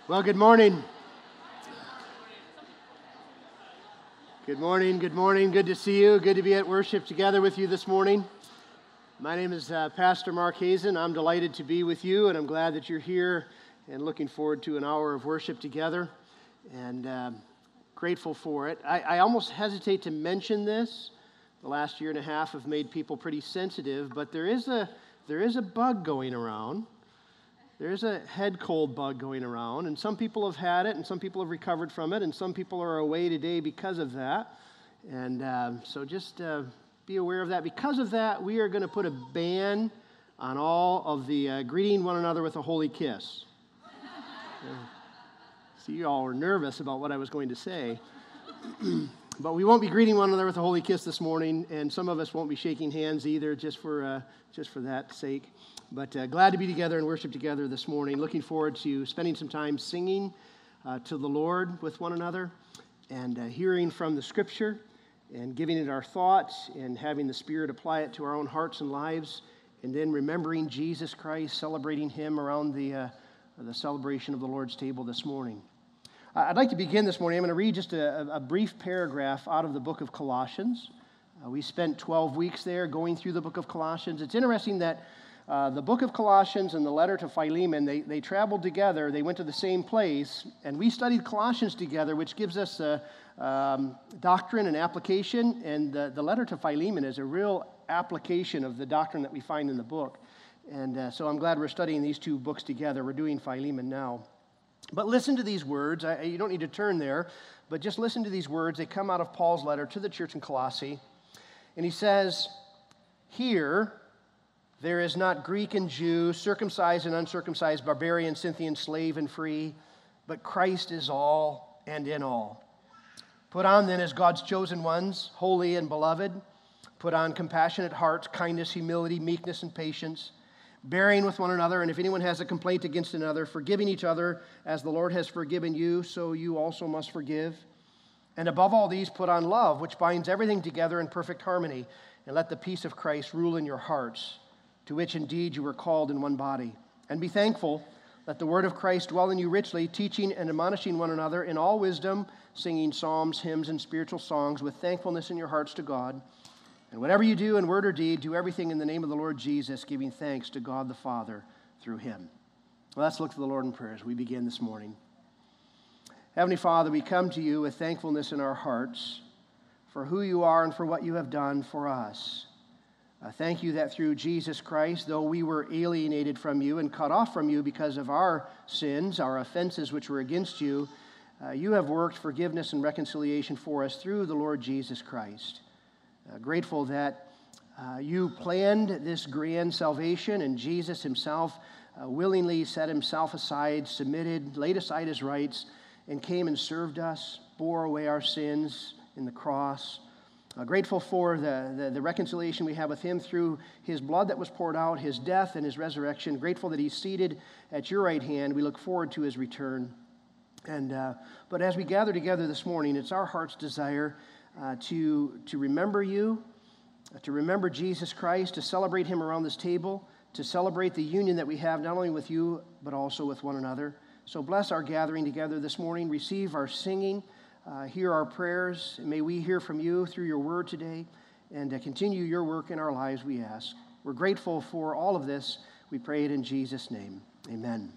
Well, good morning. Good morning, good morning. Good to see you. Good to be at worship together with you this morning. My name is Pastor Mark Hazen. I'm delighted to be with you, and I'm glad that you're here and looking forward to an hour of worship together, and grateful for it. I almost hesitate to mention this. The last year and a half have made people pretty sensitive, but there is a bug going around. There's a head cold bug going around, and some people have had it, and some people have recovered from it, and some people are away today because of that. And so just be aware of that. Because of that, we are going to put a ban on all of the greeting one another with a holy kiss. See, you all were nervous about what I was going to say. But we won't be greeting one another with a holy kiss this morning, and some of us won't be shaking hands either, just for that sake. But glad to be together and worship together this morning. Looking forward to spending some time singing to the Lord with one another, and hearing from the Scripture, and giving it our thoughts, and having the Spirit apply it to our own hearts and lives, and then remembering Jesus Christ, celebrating Him around the celebration of the Lord's table this morning. I'd like to begin this morning. I'm going to read just a brief paragraph out of the book of Colossians. We spent 12 weeks there going through the book of Colossians. It's interesting that the book of Colossians and the letter to Philemon, they traveled together. They went to the same place, and we studied Colossians together, which gives us doctrine and application, and the letter to Philemon is a real application of the doctrine that we find in the book. And so I'm glad we're studying these two books together. We're doing Philemon now. But listen to these words. You don't need to turn there, but just listen to these words. They come out of Paul's letter to the church in Colossae, and he says, "Here there is not Greek and Jew, circumcised and uncircumcised, barbarian, Scythian, slave and free, but Christ is all and in all. Put on then as God's chosen ones, holy and beloved. Put on compassionate hearts, kindness, humility, meekness, and patience, bearing with one another, and if anyone has a complaint against another, forgiving each other as the Lord has forgiven you, so you also must forgive. And above all these, put on love, which binds everything together in perfect harmony, and let the peace of Christ rule in your hearts, to which indeed you were called in one body. And be thankful. Let the word of Christ dwell in you richly, teaching and admonishing one another in all wisdom, singing psalms, hymns, and spiritual songs with thankfulness in your hearts to God. And whatever you do in word or deed, do everything in the name of the Lord Jesus, giving thanks to God the Father through him." Well, let's look to the Lord in prayer as we begin this morning. Heavenly Father, we come to you with thankfulness in our hearts for who you are and for what you have done for us. Thank you that through Jesus Christ, though we were alienated from you and cut off from you because of our sins, our offenses which were against you, you have worked forgiveness and reconciliation for us through the Lord Jesus Christ. Grateful that you planned this grand salvation, and Jesus himself willingly set himself aside, submitted, laid aside his rights, and came and served us, bore away our sins in the cross. Grateful for the reconciliation we have with him through his blood that was poured out, his death and his resurrection. Grateful that he's seated at your right hand. We look forward to his return. But as we gather together this morning, it's our heart's desire to remember you, to remember Jesus Christ, to celebrate him around this table, to celebrate the union that we have not only with you, but also with one another. So bless our gathering together this morning. Receive our singing. Hear our prayers. May we hear from you through your word today, and continue your work in our lives, we ask. We're grateful for all of this. We pray it in Jesus' name. Amen.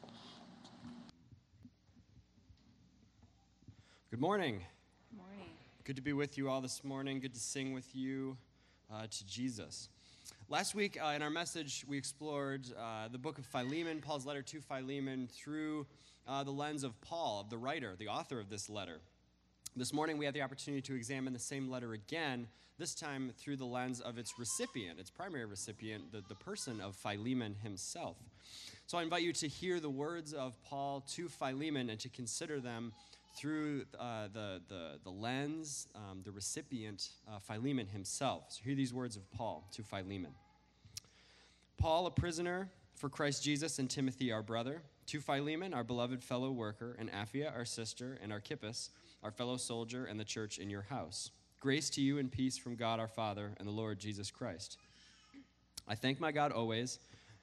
Good morning. Good morning. Good to be with you all this morning. Good to sing with you to Jesus. Last week in our message, we explored the book of Philemon, Paul's letter to Philemon, through the lens of Paul, the writer, the author of this letter. This morning, we had the opportunity to examine the same letter again, this time through the lens of its recipient, its primary recipient, the person of Philemon himself. So I invite you to hear the words of Paul to Philemon and to consider them through the lens, the recipient, Philemon himself. So hear these words of Paul to Philemon. Paul, a prisoner for Christ Jesus, and Timothy, our brother, to Philemon, our beloved fellow worker, and Apphia, our sister, and Archippus, our fellow soldier, and the church in your house. Grace to you and peace from God our Father and the Lord Jesus Christ. I thank my God always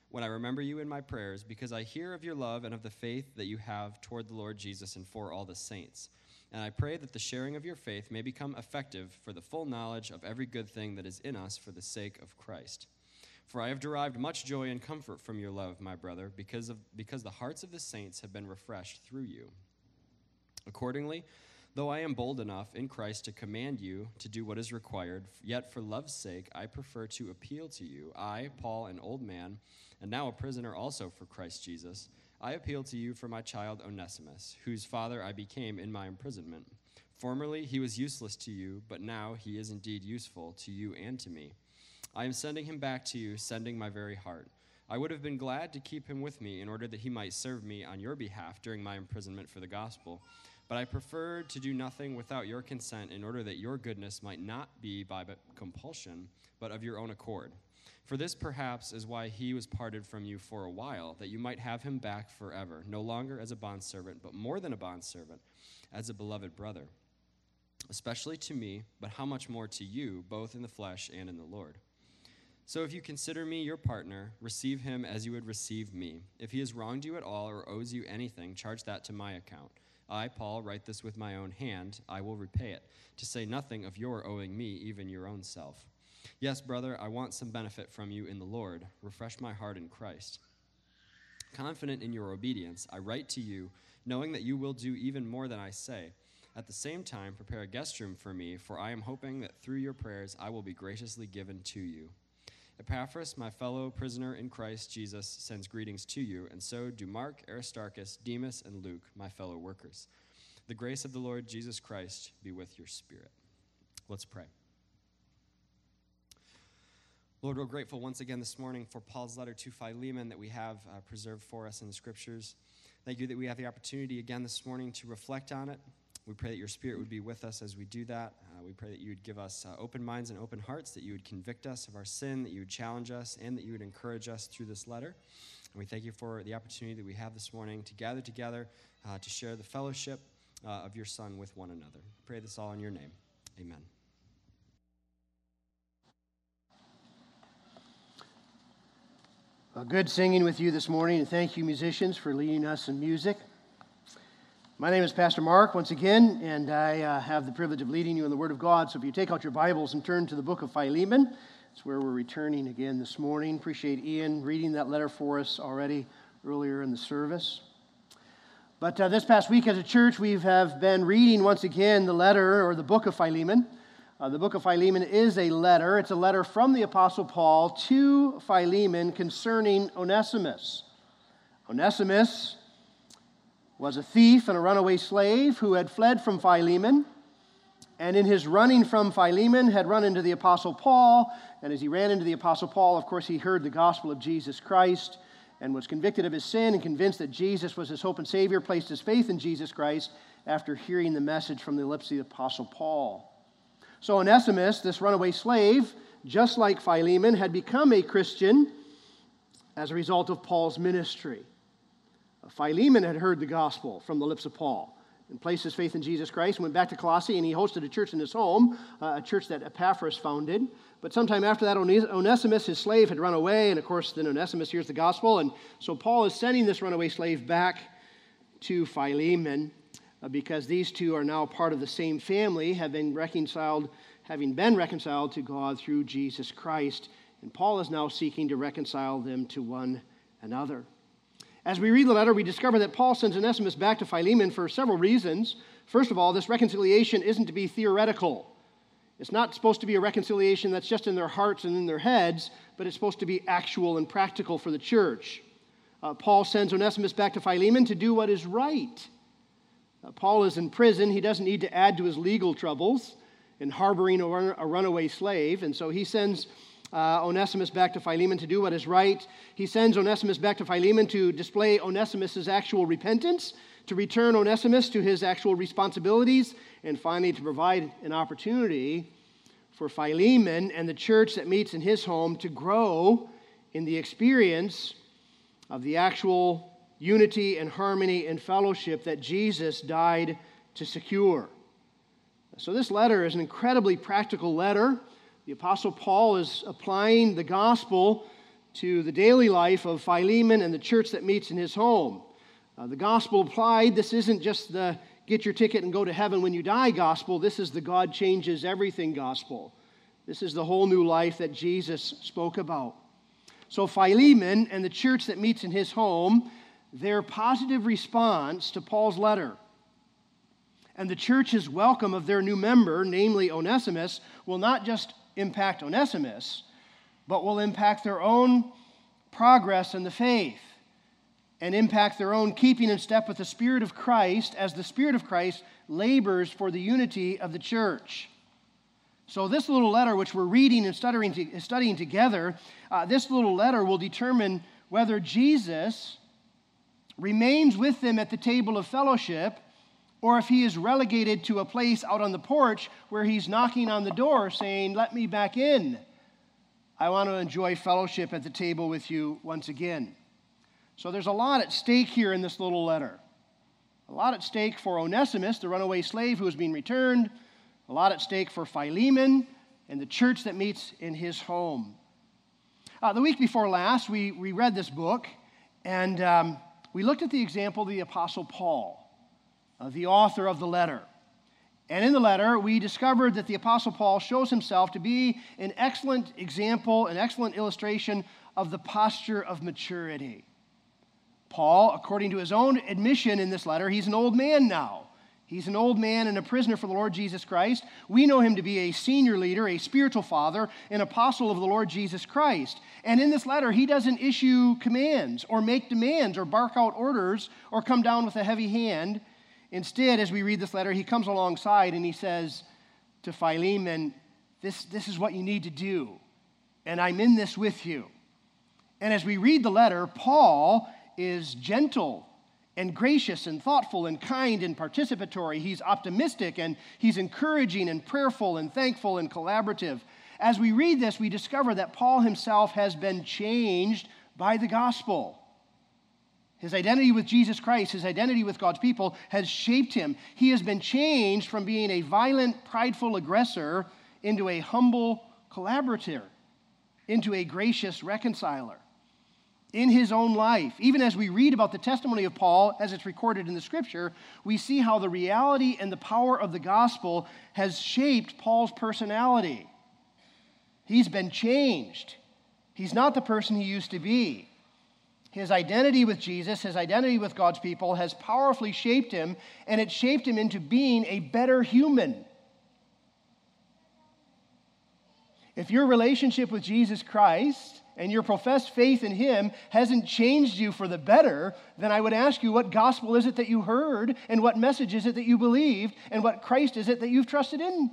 when I remember you in my prayers, because I hear of your love and of the faith that you have toward the Lord Jesus and for all the saints. And I pray that the sharing of your faith may become effective for the full knowledge of every good thing that is in us for the sake of Christ. For I have derived much joy and comfort from your love, my brother, because the hearts of the saints have been refreshed through you. Accordingly, though I am bold enough in Christ to command you to do what is required, yet for love's sake I prefer to appeal to you. I, Paul, an old man, and now a prisoner also for Christ Jesus, I appeal to you for my child Onesimus, whose father I became in my imprisonment. Formerly he was useless to you, but now he is indeed useful to you and to me. I am sending him back to you, sending my very heart. I would have been glad to keep him with me in order that he might serve me on your behalf during my imprisonment for the gospel. But I preferred to do nothing without your consent in order that your goodness might not be by compulsion, but of your own accord. For this perhaps is why he was parted from you for a while, that you might have him back forever, no longer as a bondservant, but more than a bondservant, as a beloved brother. Especially to me, but how much more to you, both in the flesh and in the Lord. So if you consider me your partner, receive him as you would receive me. If he has wronged you at all or owes you anything, charge that to my account. I, Paul, write this with my own hand. I will repay it, to say nothing of your owing me, even your own self. Yes, brother, I want some benefit from you in the Lord. Refresh my heart in Christ. Confident in your obedience, I write to you, knowing that you will do even more than I say. At the same time, prepare a guest room for me, for I am hoping that through your prayers I will be graciously given to you. Epaphras, my fellow prisoner in Christ Jesus, sends greetings to you, and so do Mark, Aristarchus, Demas, and Luke, my fellow workers. The grace of the Lord Jesus Christ be with your spirit. Let's pray. Lord, we're grateful once again this morning for Paul's letter to Philemon that we have preserved for us in the Scriptures. Thank you that we have the opportunity again this morning to reflect on it. We pray that your Spirit would be with us as we do that. We pray that you would give us open minds and open hearts, that you would convict us of our sin, that you would challenge us, and that you would encourage us through this letter. And we thank you for the opportunity that we have this morning to gather together to share the fellowship of your Son with one another. Pray this all in your name. Amen. Well, good singing with you this morning, and thank you, musicians, for leading us in music. My name is Pastor Mark, once again, and I have the privilege of leading you in the Word of God. So if you take out your Bibles and turn to the book of Philemon, it's where we're returning again this morning. Appreciate Ian reading that letter for us already earlier in the service. But this past week as a church, we have been reading once again the letter or the book of Philemon. The book of Philemon is a letter. It's a letter from the Apostle Paul to Philemon concerning Onesimus. Onesimus was a thief and a runaway slave who had fled from Philemon, and in his running from Philemon had run into the Apostle Paul, and as he ran into the Apostle Paul, of course, he heard the gospel of Jesus Christ and was convicted of his sin and convinced that Jesus was his hope and Savior, placed his faith in Jesus Christ after hearing the message from the lips of the Apostle Paul. So Onesimus, this runaway slave, just like Philemon, had become a Christian as a result of Paul's ministry. Philemon had heard the gospel from the lips of Paul and placed his faith in Jesus Christ and went back to Colossae, and he hosted a church in his home, a church that Epaphras founded. But sometime after that, Onesimus, his slave, had run away, and of course then Onesimus hears the gospel, and so Paul is sending this runaway slave back to Philemon because these two are now part of the same family, having been reconciled to God through Jesus Christ, and Paul is now seeking to reconcile them to one another. As we read the letter, we discover that Paul sends Onesimus back to Philemon for several reasons. First of all, this reconciliation isn't to be theoretical. It's not supposed to be a reconciliation that's just in their hearts and in their heads, but it's supposed to be actual and practical for the church. Paul sends Onesimus back to Philemon to do what is right. Paul is in prison. He doesn't need to add to his legal troubles in harboring a runaway slave, and so he sends Onesimus back to Philemon to do what is right. He sends Onesimus back to Philemon to display Onesimus' actual repentance, to return Onesimus to his actual responsibilities, and finally to provide an opportunity for Philemon and the church that meets in his home to grow in the experience of the actual unity and harmony and fellowship that Jesus died to secure. So this letter is an incredibly practical letter. The Apostle Paul is applying the gospel to the daily life of Philemon and the church that meets in his home. The gospel applied, this isn't just the get your ticket and go to heaven when you die gospel. This is the God changes everything gospel. This is the whole new life that Jesus spoke about. So Philemon and the church that meets in his home, their positive response to Paul's letter and the church's welcome of their new member, namely Onesimus, will not just impact Onesimus, but will impact their own progress in the faith and impact their own keeping in step with the Spirit of Christ as the Spirit of Christ labors for the unity of the church. So this little letter, which we're reading and studying together, this little letter will determine whether Jesus remains with them at the table of fellowship or if he is relegated to a place out on the porch where he's knocking on the door saying, "Let me back in. I want to enjoy fellowship at the table with you once again." So there's a lot at stake here in this little letter. A lot at stake for Onesimus, the runaway slave who is being returned. A lot at stake for Philemon and the church that meets in his home. The week before last, we read this book, and we looked at the example of the Apostle Paul, the author of the letter. And in the letter, we discovered that the Apostle Paul shows himself to be an excellent example, an excellent illustration of the posture of maturity. Paul, according to his own admission in this letter, he's an old man now. He's an old man and a prisoner for the Lord Jesus Christ. We know him to be a senior leader, a spiritual father, an apostle of the Lord Jesus Christ. And in this letter, he doesn't issue commands or make demands or bark out orders or come down with a heavy hand. Instead, as we read this letter, he comes alongside and he says to Philemon, this is what you need to do, and I'm in this with you. And as we read the letter, Paul is gentle and gracious and thoughtful and kind and participatory. He's optimistic and he's encouraging and prayerful and thankful and collaborative. As we read this, we discover that Paul himself has been changed by the gospel. His identity with Jesus Christ, his identity with God's people has shaped him. He has been changed from being a violent, prideful aggressor into a humble collaborator, into a gracious reconciler. In his own life, even as we read about the testimony of Paul as it's recorded in the scripture, we see how the reality and the power of the gospel has shaped Paul's personality. He's been changed. He's not the person he used to be. His identity with Jesus, his identity with God's people has powerfully shaped him, and it shaped him into being a better human. If your relationship with Jesus Christ and your professed faith in him hasn't changed you for the better, then I would ask you, what gospel is it that you heard, and what message is it that you believed, and what Christ is it that you've trusted in?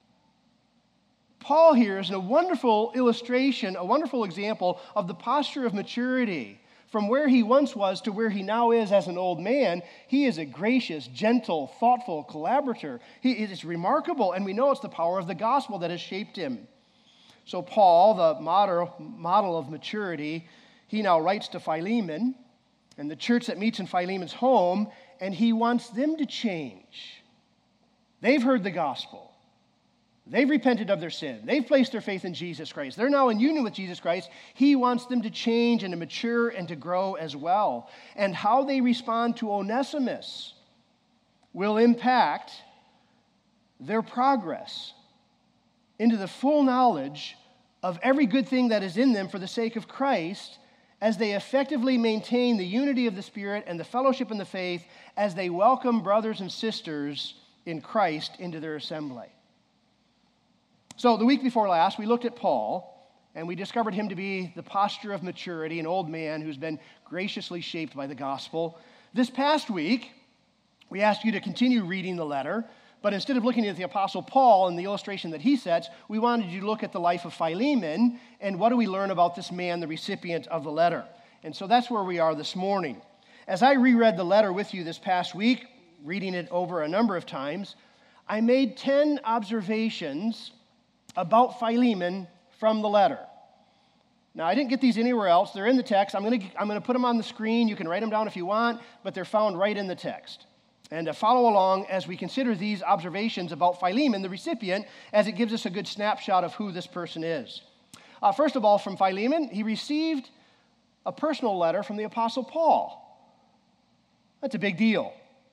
Paul here is a wonderful illustration, a wonderful example of the posture of maturity. From where he once was to where he now is as an old man, he is a gracious, gentle, thoughtful collaborator. It is remarkable, and we know it's the power of the gospel that has shaped him. So Paul, the model of maturity, he now writes to Philemon and the church that meets in Philemon's home, and he wants them to change. They've heard the gospel. They've repented of their sin. They've placed their faith in Jesus Christ. They're now in union with Jesus Christ. He wants them to change and to mature and to grow as well. And how they respond to Onesimus will impact their progress into the full knowledge of every good thing that is in them for the sake of Christ, as they effectively maintain the unity of the Spirit and the fellowship in the faith as they welcome brothers and sisters in Christ into their assembly. So the week before last, we looked at Paul, and we discovered him to be the posture of maturity, an old man who's been graciously shaped by the gospel. This past week, we asked you to continue reading the letter, but instead of looking at the Apostle Paul and the illustration that he sets, we wanted you to look at the life of Philemon and what do we learn about this man, the recipient of the letter. And so that's where we are this morning. As I reread the letter with you this past week, reading it over a number of times, I made 10 observations about Philemon from the letter. Now, I didn't get these anywhere else. They're in the text. I'm going to put them on the screen. You can write them down if you want, but they're found right in the text. And follow along as we consider these observations about Philemon, the recipient, as it gives us a good snapshot of who this person is. First of all, from Philemon, he received a personal letter from the Apostle Paul. That's a big deal.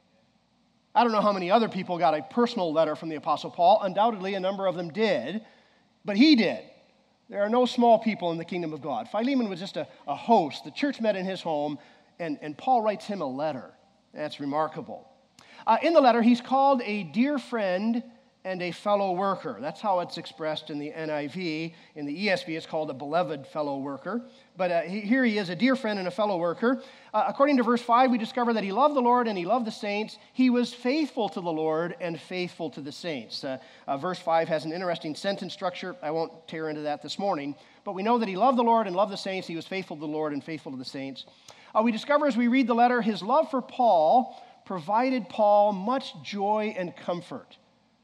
I don't know how many other people got a personal letter from the Apostle Paul. Undoubtedly, a number of them did, but he did. There are no small people in the kingdom of God. Philemon was just a host. The church met in his home, and Paul writes him a letter. That's remarkable. In the letter, he's called a dear friend and a fellow worker. That's how it's expressed in the NIV. In the ESV, it's called a beloved fellow worker. But here he is, a dear friend and a fellow worker. According to verse 5, we discover that he loved the Lord and he loved the saints. He was faithful to the Lord and faithful to the saints. Verse 5 has an interesting sentence structure. I won't tear into that this morning. But we know that he loved the Lord and loved the saints. He was faithful to the Lord and faithful to the saints. We discover as we read the letter, his love for Paul provided Paul much joy and comfort.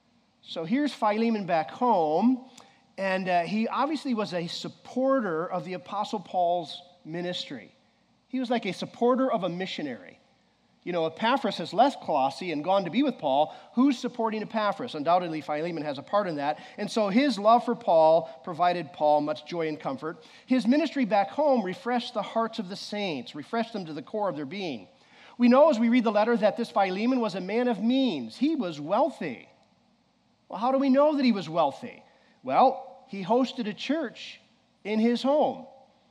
So here's Philemon back home, and he obviously was a supporter of the Apostle Paul's ministry. He was like a supporter of a missionary. You know, Epaphras has left Colossae and gone to be with Paul. Who's supporting Epaphras? Undoubtedly, Philemon has a part in that. And so his love for Paul provided Paul much joy and comfort. His ministry back home refreshed the hearts of the saints, refreshed them to the core of their being. We know as we read the letter that this Philemon was a man of means. He was wealthy. Well, how do we know that he was wealthy? Well, he hosted a church in his home.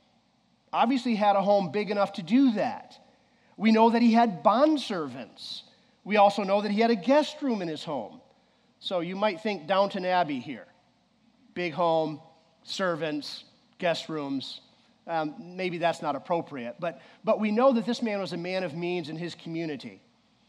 Obviously had a home big enough to do that. We know that he had bondservants. We also know that he had a guest room in his home. So you might think Downton Abbey here. Big home, servants, guest rooms. Maybe that's not appropriate. But we know that this man was a man of means in his community.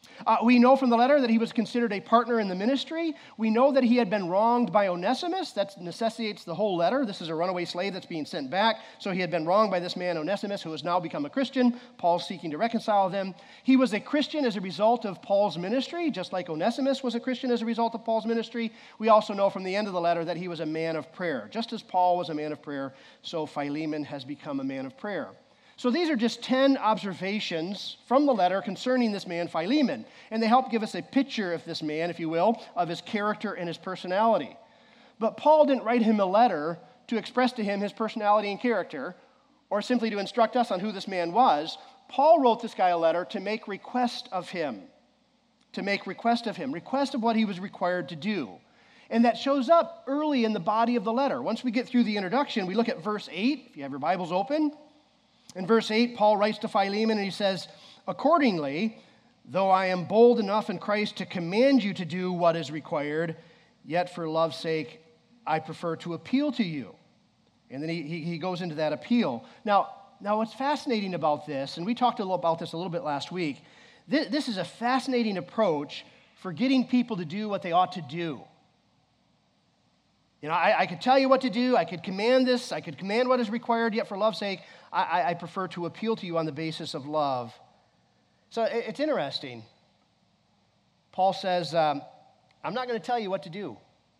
We know from the letter that he was considered a partner in the ministry. We know that he had been wronged by Onesimus. That necessitates the whole letter. This is a runaway slave that's being sent back. So he had been wronged by this man Onesimus, who has now become a Christian. Paul's seeking to reconcile them. He was a Christian as a result of Paul's ministry, just like Onesimus was a Christian as a result of Paul's ministry. We also know from the end of the letter that he was a man of prayer. Just as Paul was a man of prayer, so Philemon has become a man of prayer. So these are just 10 observations from the letter concerning this man, Philemon. And they help give us a picture of this man, if you will, of his character and his personality. But Paul didn't write him a letter to express to him his personality and character, or simply to instruct us on who this man was. Paul wrote this guy a letter to make request of him. Request of what he was required to do. And that shows up early in the body of the letter. Once we get through the introduction, we look at verse 8, if you have your Bibles open. In verse 8, Paul writes to Philemon and he says, "Accordingly, though I am bold enough in Christ to command you to do what is required, yet for love's sake I prefer to appeal to you." And then he goes into that appeal. Now what's fascinating about this, and we talked about this a little bit last week, this is a fascinating approach for getting people to do what they ought to do. You know, I could tell you what to do, I could command this, I could command what is required, yet for love's sake, I prefer to appeal to you on the basis of love. So it's interesting. Paul says, I'm not going to tell you what to do.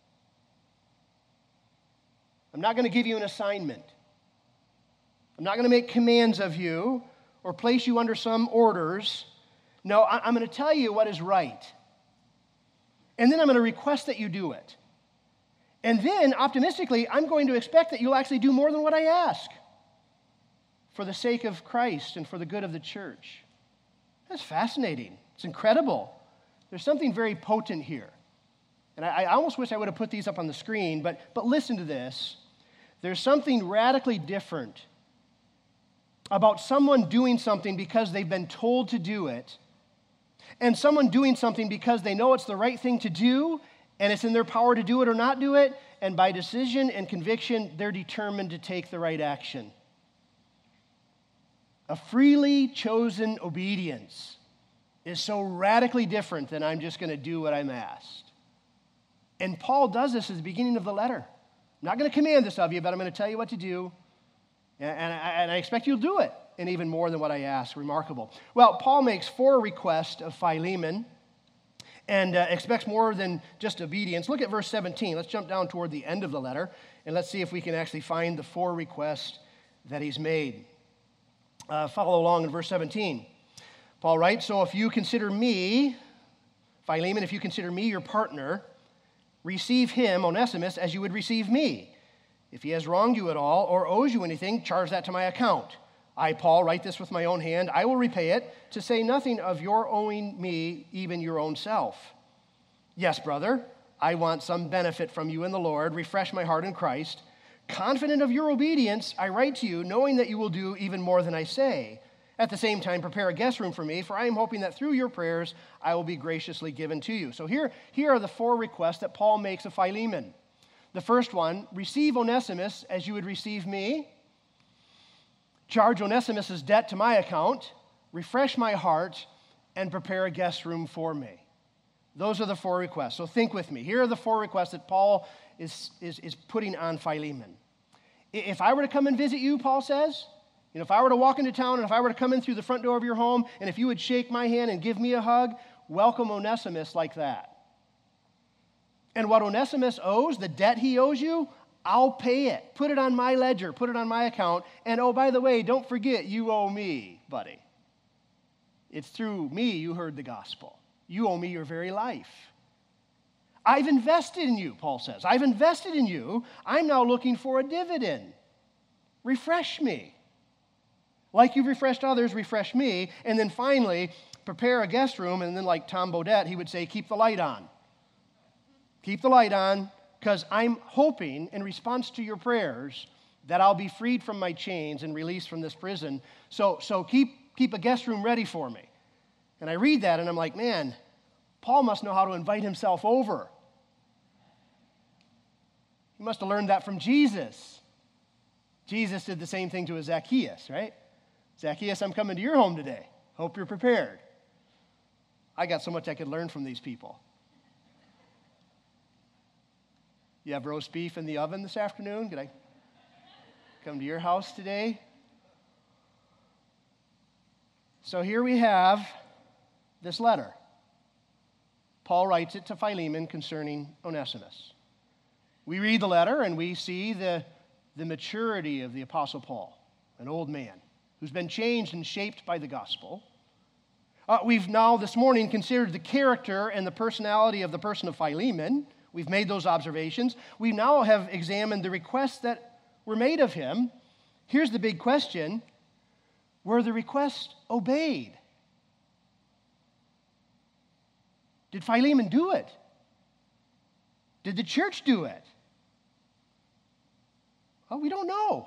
I'm not going to give you an assignment. I'm not going to make commands of you or place you under some orders. No, I'm going to tell you what is right. And then I'm going to request that you do it. And then, optimistically, I'm going to expect that you'll actually do more than what I ask for the sake of Christ and for the good of the church. That's fascinating. It's incredible. There's something very potent here. And I almost wish I would have put these up on the screen, but listen to this. There's something radically different about someone doing something because they've been told to do it, and someone doing something because they know it's the right thing to do, and it's in their power to do it or not do it, and by decision and conviction, they're determined to take the right action. A freely chosen obedience is so radically different than I'm just going to do what I'm asked. And Paul does this at the beginning of the letter. I'm not going to command this of you, but I'm going to tell you what to do, and I expect you'll do it, and even more than what I ask. Remarkable. Well, Paul makes 4 requests of Philemon, and expects more than just obedience. Look at verse 17. Let's jump down toward the end of the letter, and let's see if we can actually find the 4 requests that he's made. Follow along in verse 17. Paul writes, "So if you consider me, Philemon, if you consider me your partner, receive him, Onesimus, as you would receive me. If he has wronged you at all or owes you anything, charge that to my account. I, Paul, write this with my own hand. I will repay it, to say nothing of your owing me even your own self. Yes, brother, I want some benefit from you in the Lord. Refresh my heart in Christ. Confident of your obedience, I write to you, knowing that you will do even more than I say. At the same time, prepare a guest room for me, for I am hoping that through your prayers I will be graciously given to you. So here are the 4 requests that Paul makes of Philemon. The first one, receive Onesimus as you would receive me. Charge Onesimus' debt to my account. Refresh my heart and prepare a guest room for me. Those are the 4 requests. So think with me. Here are the 4 requests that Paul is putting on Philemon. If I were to come and visit you, Paul says, if I were to walk into town and if I were to come in through the front door of your home, and if you would shake my hand and give me a hug, welcome Onesimus like that. And what Onesimus owes, the debt he owes you, I'll pay it. Put it on my ledger, put it on my account. And oh, by the way, don't forget, you owe me, buddy. It's through me you heard the gospel. You owe me your very life. I've invested in you, Paul says. I've invested in you. I'm now looking for a dividend. Refresh me. Like you've refreshed others, refresh me. And then finally, prepare a guest room. And then like Tom Bodette, he would say, keep the light on. Keep the light on, because I'm hoping in response to your prayers that I'll be freed from my chains and released from this prison. So keep a guest room ready for me. And I read that and I'm like, man, Paul must know how to invite himself over. He must have learned that from Jesus. Jesus did the same thing to a Zacchaeus, right? Zacchaeus, I'm coming to your home today. Hope you're prepared. I got so much I could learn from these people. You have roast beef in the oven this afternoon? Could I come to your house today? So here we have this letter. Paul writes it to Philemon concerning Onesimus. We read the letter and we see the maturity of the Apostle Paul, an old man who's been changed and shaped by the gospel. We've now this morning considered the character and the personality of the person of Philemon. We've made those observations. We now have examined the requests that were made of him. Here's the big question. Were the requests obeyed? Did Philemon do it? Did the church do it? Well, we don't know.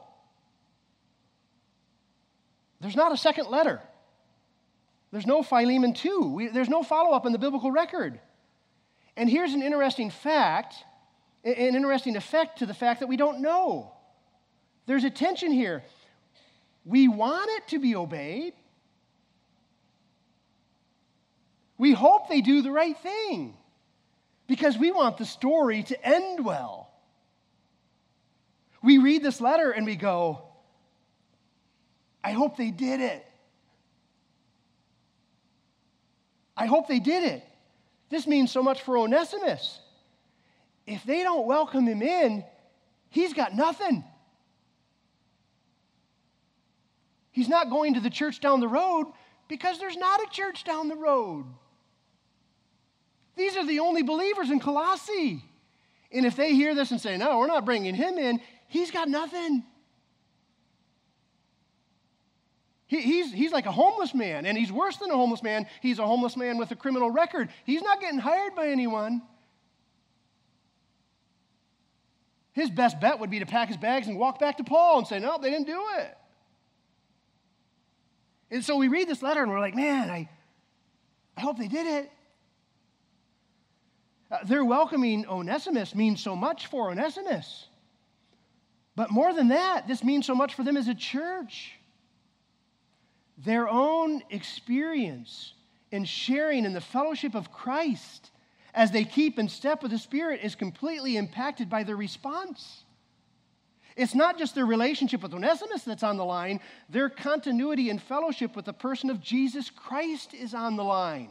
There's not a second letter. There's no Philemon 2. There's no follow-up in the biblical record. And here's an interesting fact, an interesting effect to the fact that we don't know. There's a tension here. We want it to be obeyed. We hope they do the right thing because we want the story to end well. We read this letter and we go, I hope they did it. I hope they did it. This means so much for Onesimus. If they don't welcome him in, he's got nothing. He's not going to the church down the road because there's not a church down the road. These are the only believers in Colossae. And if they hear this and say, no, we're not bringing him in, he's got nothing. He's like a homeless man, and he's worse than a homeless man. He's a homeless man with a criminal record. He's not getting hired by anyone. His best bet would be to pack his bags and walk back to Paul and say, no, they didn't do it. And so we read this letter and we're like, man, I hope they did it. Their welcoming Onesimus means so much for Onesimus. But more than that, this means so much for them as a church. Their own experience in sharing in the fellowship of Christ as they keep in step with the Spirit is completely impacted by their response. It's not just their relationship with Onesimus that's on the line. Their continuity in fellowship with the person of Jesus Christ is on the line.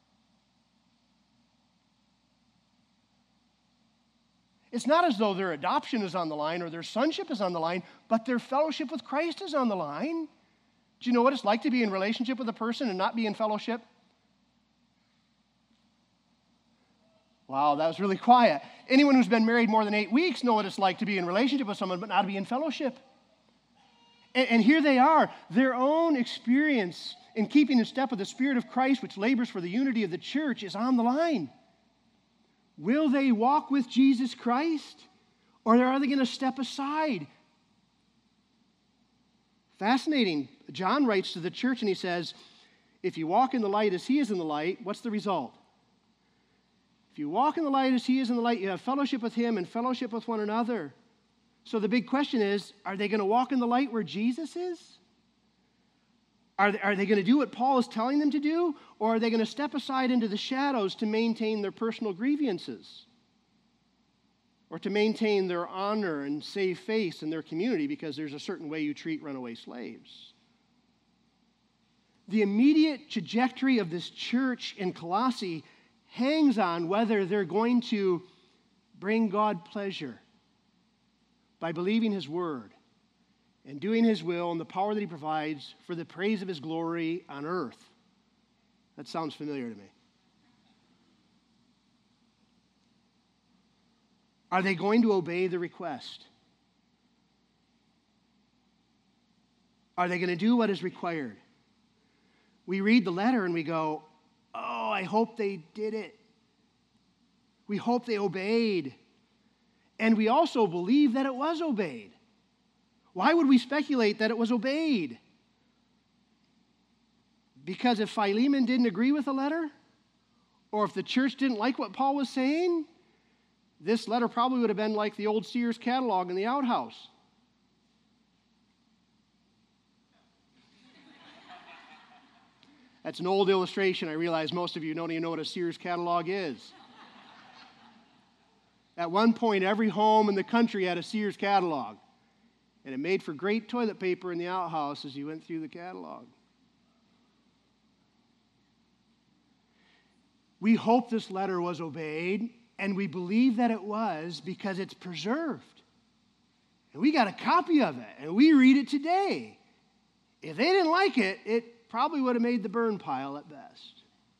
It's not as though their adoption is on the line or their sonship is on the line, but their fellowship with Christ is on the line. Do you know what it's like to be in relationship with a person and not be in fellowship? Wow, that was really quiet. Anyone who's been married more than 8 weeks know what it's like to be in relationship with someone but not to be in fellowship. And here they are. Their own experience in keeping in step with the Spirit of Christ, which labors for the unity of the church, is on the line. Will they walk with Jesus Christ, or are they going to step aside? Fascinating. John writes to the church and he says, if you walk in the light as he is in the light, what's the result? If you walk in the light as he is in the light, you have fellowship with him and fellowship with one another. So the big question is, are they going to walk in the light where Jesus is? Are they going to do what Paul is telling them to do? Or are they going to step aside into the shadows to maintain their personal grievances? Or to maintain their honor and save face in their community because there's a certain way you treat runaway slaves? The immediate trajectory of this church in Colossae hangs on whether they're going to bring God pleasure by believing his word and doing his will and the power that he provides for the praise of his glory on earth. That sounds familiar to me. Are they going to obey the request? Are they going to do what is required? We read the letter and we go, oh, I hope they did it. We hope they obeyed. And we also believe that it was obeyed. Why would we speculate that it was obeyed? Because if Philemon didn't agree with the letter, or if the church didn't like what Paul was saying, this letter probably would have been like the old Sears catalog in the outhouse. That's an old illustration. I realize most of you don't even know what a Sears catalog is. At one point, every home in the country had a Sears catalog, and it made for great toilet paper in the outhouse as you went through the catalog. We hope this letter was obeyed, and we believe that it was because it's preserved. And we got a copy of it, and we read it today. If they didn't like it, it probably would have made the burn pile at best.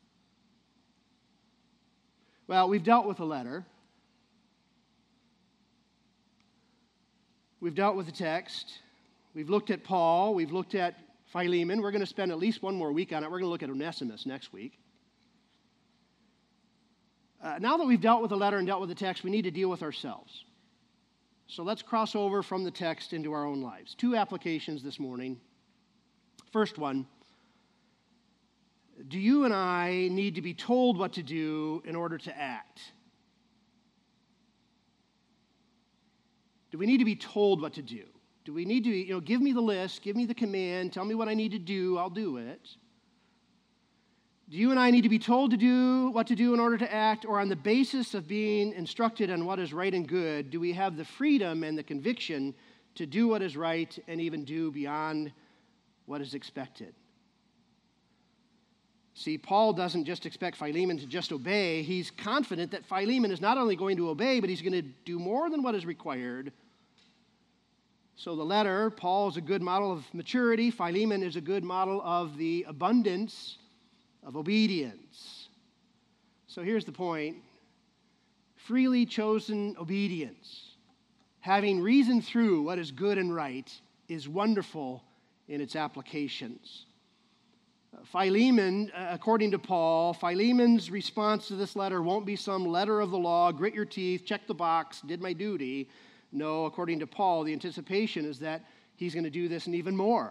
Well, we've dealt with the letter. We've dealt with the text. We've looked at Paul. We've looked at Philemon. We're going to spend at least one more week on it. We're going to look at Onesimus next week. Now that we've dealt with the letter and dealt with the text, we need to deal with ourselves. So let's cross over from the text into our own lives. 2 applications this morning. First one, do you and I need to be told what to do in order to act? Do we need to be told what to do? Do we need to, give me the list, give me the command, tell me what I need to do, I'll do it? Do you and I need to be told to do what to do in order to act, or on the basis of being instructed on what is right and good, do we have the freedom and the conviction to do what is right and even do beyond what is expected? See, Paul doesn't just expect Philemon to just obey. He's confident that Philemon is not only going to obey, but he's going to do more than what is required. So the letter, Paul is a good model of maturity. Philemon is a good model of the abundance of obedience. So here's the point. Freely chosen obedience, having reasoned through what is good and right, is wonderful in its applications. Philemon, according to Paul, Philemon's response to this letter won't be some letter of the law, grit your teeth, check the box, did my duty. No, according to Paul, the anticipation is that he's going to do this and even more.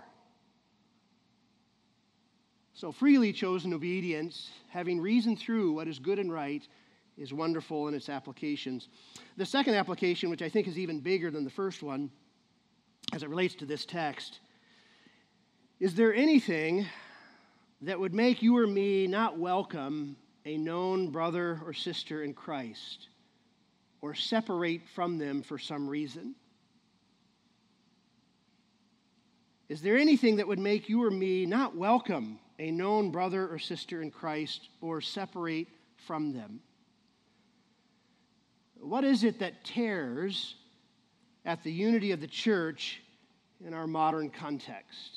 So freely chosen obedience, having reasoned through what is good and right, is wonderful in its applications. The second application, which I think is even bigger than the first one, as it relates to this text, is there anything that would make you or me not welcome a known brother or sister in Christ or separate from them for some reason? Is there anything that would make you or me not welcome a known brother or sister in Christ or separate from them? What is it that tears at the unity of the church in our modern context?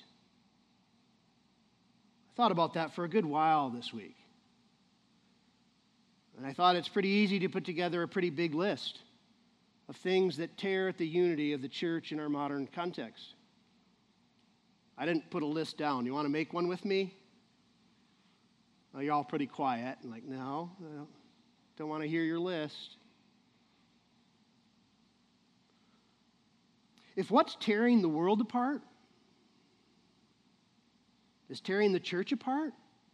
I thought about that for a good while this week. And I thought it's pretty easy to put together a pretty big list of things that tear at the unity of the church in our modern context. I didn't put a list down. You want to make one with me? Well, you're all pretty quiet. I'm like, no, I don't want to hear your list. If what's tearing the world apart is tearing the church apart,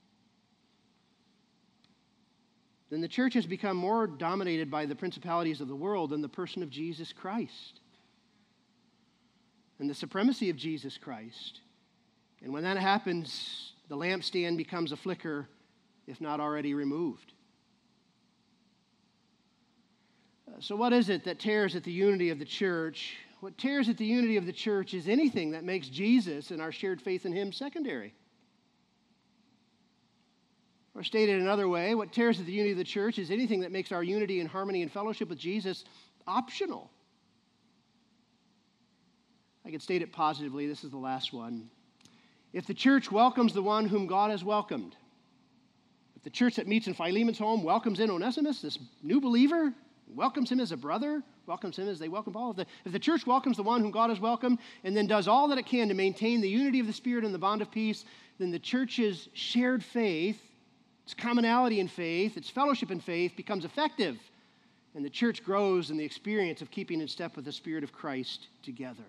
then the church has become more dominated by the principalities of the world than the person of Jesus Christ and the supremacy of Jesus Christ. And when that happens, the lampstand becomes a flicker, if not already removed. So what is it that tears at the unity of the church? What tears at the unity of the church is anything that makes Jesus and our shared faith in him secondary. Or stated another way, what tears at the unity of the church is anything that makes our unity and harmony and fellowship with Jesus optional. I could state it positively. This is the last one. If the church welcomes the one whom God has welcomed, if the church that meets in Philemon's home welcomes in Onesimus, this new believer, welcomes him as a brother, welcomes him as they welcome Paul, if the church welcomes the one whom God has welcomed and then does all that it can to maintain the unity of the Spirit and the bond of peace, then the church's shared faith, its commonality in faith, its fellowship in faith becomes effective, and the church grows in the experience of keeping in step with the Spirit of Christ together.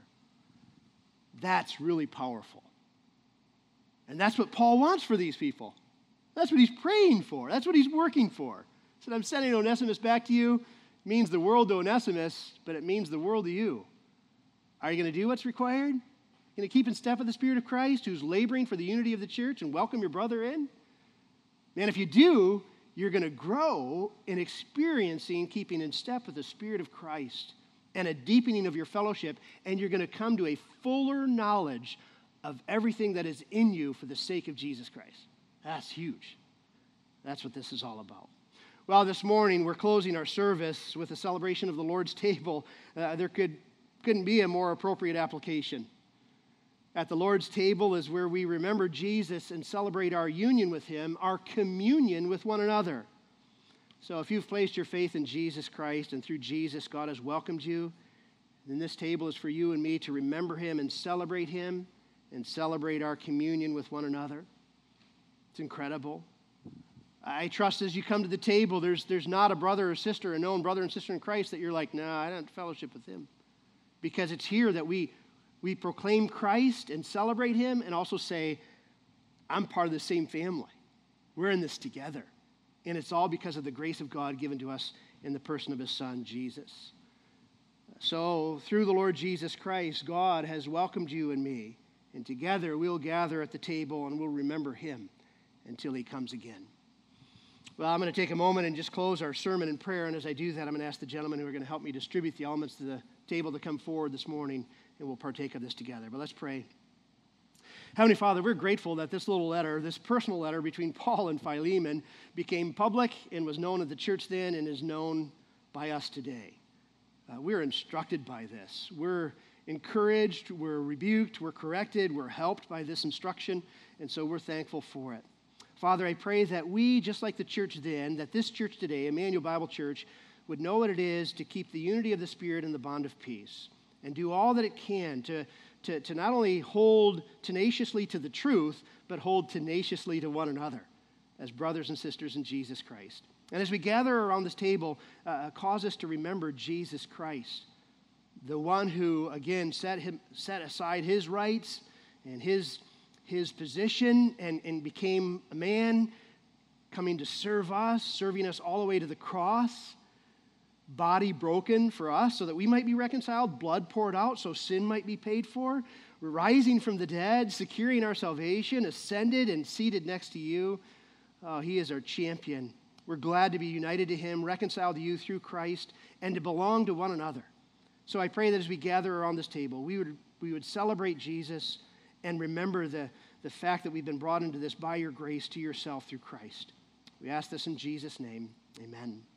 That's really powerful. And that's what Paul wants for these people. That's what he's praying for. That's what he's working for. He said, I'm sending Onesimus back to you. It means the world to Onesimus, but it means the world to you. Are you going to do what's required? Going to keep in step with the Spirit of Christ who's laboring for the unity of the church and welcome your brother in? Man, if you do, you're going to grow in experiencing keeping in step with the Spirit of Christ and a deepening of your fellowship, and you're going to come to a fuller knowledge of everything that is in you for the sake of Jesus Christ. That's huge. That's what this is all about. Well, this morning we're closing our service with a celebration of the Lord's table. There couldn't be a more appropriate application. At the Lord's table is where we remember Jesus and celebrate our union with him, our communion with one another. So if you've placed your faith in Jesus Christ and through Jesus God has welcomed you, then this table is for you and me to remember him and celebrate our communion with one another. It's incredible. I trust as you come to the table, there's not a brother or sister, a known brother and sister in Christ that you're like, no, I don't fellowship with him. Because it's here that we proclaim Christ and celebrate him and also say, I'm part of the same family. We're in this together. And it's all because of the grace of God given to us in the person of his Son, Jesus. So through the Lord Jesus Christ, God has welcomed you and me. And together we'll gather at the table and we'll remember him until he comes again. Well, I'm going to take a moment and just close our sermon in prayer. And as I do that, I'm going to ask the gentlemen who are going to help me distribute the elements to the table to come forward this morning, and we'll partake of this together. But let's pray. Heavenly Father, we're grateful that this little letter, this personal letter between Paul and Philemon, became public and was known at the church then and is known by us today. We're instructed by this. We're encouraged, we're rebuked, we're corrected, we're helped by this instruction, and so we're thankful for it. Father, I pray that we, just like the church then, that this church today, Emmanuel Bible Church, would know what it is to keep the unity of the Spirit and the bond of peace, and do all that it can to not only hold tenaciously to the truth, but hold tenaciously to one another as brothers and sisters in Jesus Christ. And as we gather around this table, cause us to remember Jesus Christ, the one who, again, set aside his rights and his position and became a man, coming to serve us, serving us all the way to the cross, body broken for us so that we might be reconciled, blood poured out so sin might be paid for, rising from the dead, securing our salvation, ascended and seated next to you. Oh, he is our champion. We're glad to be united to him, reconciled to you through Christ, and to belong to one another. So I pray that as we gather around this table, we would celebrate Jesus and remember the fact that we've been brought into this by your grace to yourself through Christ. We ask this in Jesus' name. Amen.